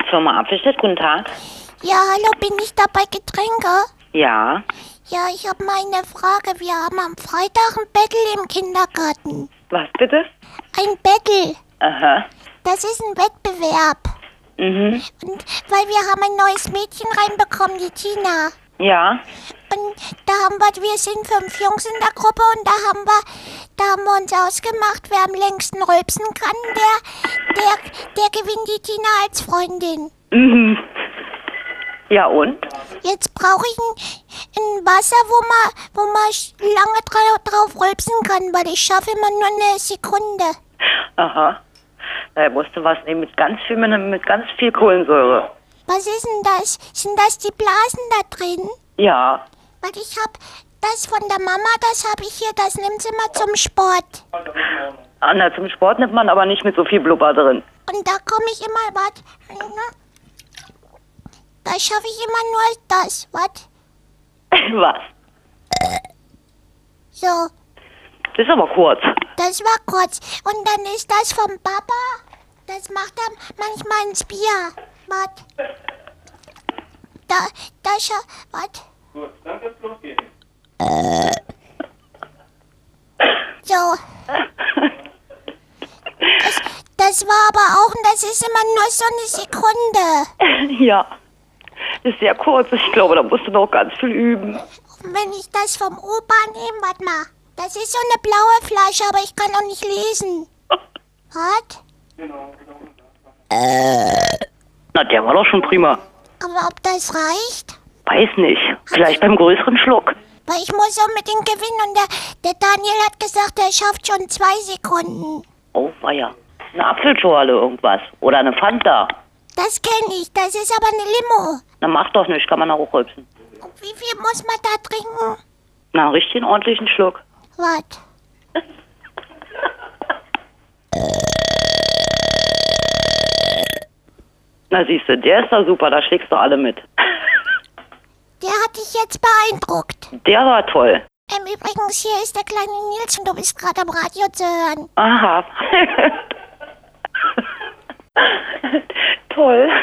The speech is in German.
Firma Apfelstedt, guten Tag. Ja, hallo, bin ich da bei Getränke? Ja. Ja, ich habe mal eine Frage. Wir haben am Freitag ein Battle im Kindergarten. Was bitte? Ein Battle. Aha. Das ist ein Wettbewerb. Mhm. Und weil wir haben ein neues Mädchen reinbekommen, die Tina. Ja. Und wir sind 5 Jungs in der Gruppe und da haben wir uns ausgemacht, wer am längsten rülpsen kann, der gewinnt die Tina als Freundin. Mhm. Ja und? Jetzt brauche ich ein Wasser, wo man lange drauf rülpsen kann, weil ich schaffe immer nur eine Sekunde. Aha. Da musst du was nehmen mit ganz viel Kohlensäure. Was ist denn das? Sind das die Blasen da drin? Ja. Weil ich hab das von der Mama, das habe ich hier, das nimmt sie mal zum Sport. Na, zum Sport nimmt man aber nicht mit so viel Blubber drin. Und da komme ich immer, da schaffe ich immer nur das, Was? So, Das ist aber kurz. das war kurz. Und dann ist das vom Papa, das macht er manchmal ins Bier. Gut, dann wird's losgehen. So. Das war aber auch, das ist immer nur so eine Sekunde. Ja. Das ist sehr kurz. Ich glaube, da musst du noch ganz viel üben. Und wenn ich das vom Opa nehme, warte mal. Das ist so eine blaue Flasche, aber ich kann noch nicht lesen. Was? Genau. Na, der war doch schon prima. Aber ob das reicht? Weiß nicht. Vielleicht beim größeren Schluck. Weil ich muss unbedingt gewinnen und der Daniel hat gesagt, er schafft schon 2 Sekunden. Oh, weia. Eine Apfelschorle irgendwas. Oder eine Fanta. Das kenne ich, das ist aber eine Limo. Na, macht doch nicht. Kann man auch rülpsen. Und wie viel muss man da trinken? Na, einen richtigen ordentlichen Schluck. Was? Na, siehst du, der ist da super. Da schlägst du alle mit. Der hat dich jetzt beeindruckt. Der war toll. Übrigens, hier ist der kleine Nils und du bist gerade am Radio zu hören. Aha. Toll.